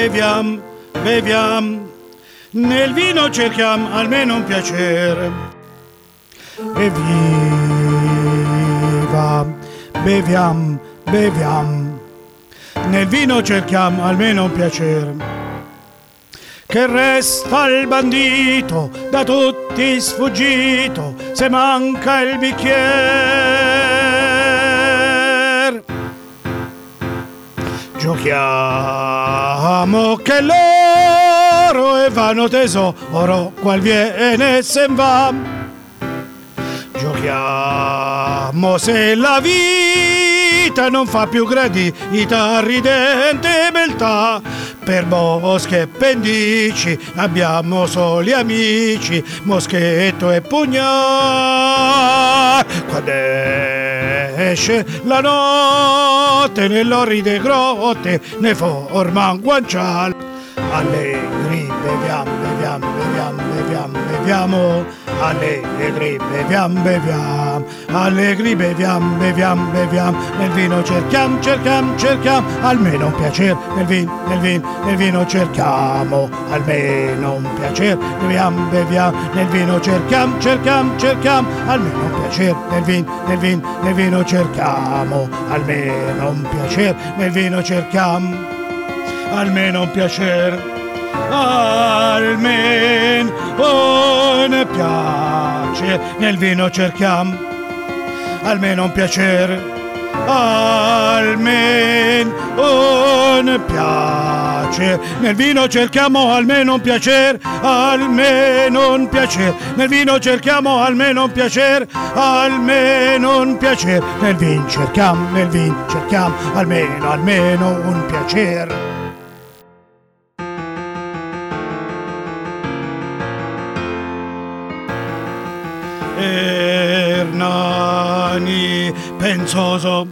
beviam, beviam, nel vino cerchiam almeno un piacere. Evviva, beviam, beviam, nel vino cerchiam almeno un piacere. Che resta il bandito, da tutti sfuggito, se manca il bicchier. Giochiamo che l'oro è vano tesoro, qual viene e se va. Giochiamo se la vita non fa più gradita ridente beltà. Per boschi e pendici abbiamo soli amici, moschetto e pugnale. Quando esce la notte nell'orride grotte ne forma un guanciale. Allegri beviam, beviam, beviam, beviam, beviamo. Allegri beviam, beviam, allegri beviam, beviam, beviam. Nel vino cerchiam, cerchiam, cerchiam almeno un piacere. Nel vino cerchiamo almeno un piacere. Beviam, beviam, nel vino cerchiam, cerchiam, cerchiam almeno un piacere. Nel vino cerchiamo almeno un piacere. Nel vino cerchiam almeno un piacere, almeno un piacere. Nel vino cerchiam almeno un piacere, almeno un piacere. Nel vino cerchiamo almeno un piacere, almeno un piacere. Nel vino cerchiamo almeno un piacere, almeno un piacere. Nel vino cerchiamo almeno un piacere. Ernani pensoso,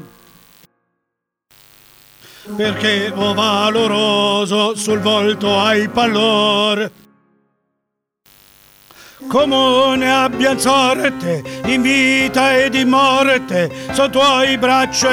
perché o valoroso sul volto hai pallor. Comune abbian sorte in vita ed in morte, so tuoi braccio e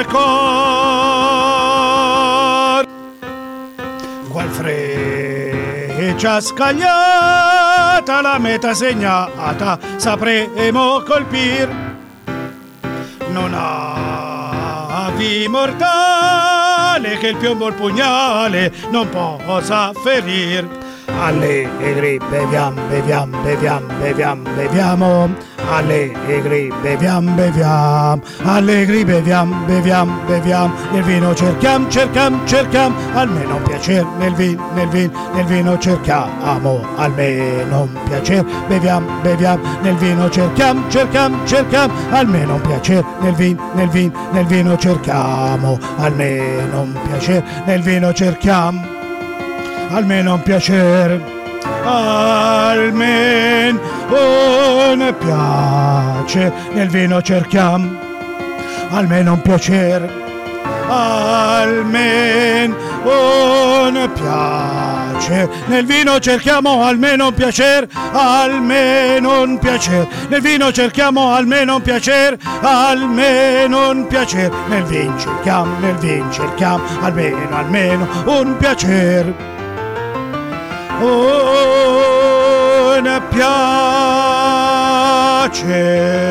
cor. Qual freccia scagliata, la meta segnata, sapremo colpir. Non avi mortale che il piombo il pugnale non possa ferir. Allegri beviam, beviam, beviam, beviam, beviamo. Allegri beviam, beviam, allegri beviam, beviam, beviam. Nel vino cerchiam, cerchiam, cerchiam almeno un piacere. Nel vino cerchiamo almeno un piacere. Beviam, beviam, nel vino cerchiam, cerchiam, cerchiam almeno un piacere. Nel vino cerchiamo almeno un piacere. Nel vino cerchiam almeno un piacere, almeno un piacere. Nel vino cerchiam almeno un piacere, almeno un piacere. Nel vino cerchiamo almeno un piacere, almeno un piacere. Nel vino cerchiamo almeno un piacere, almeno un piacere. Nel vino cerchiamo almeno un piacere. Un piacere.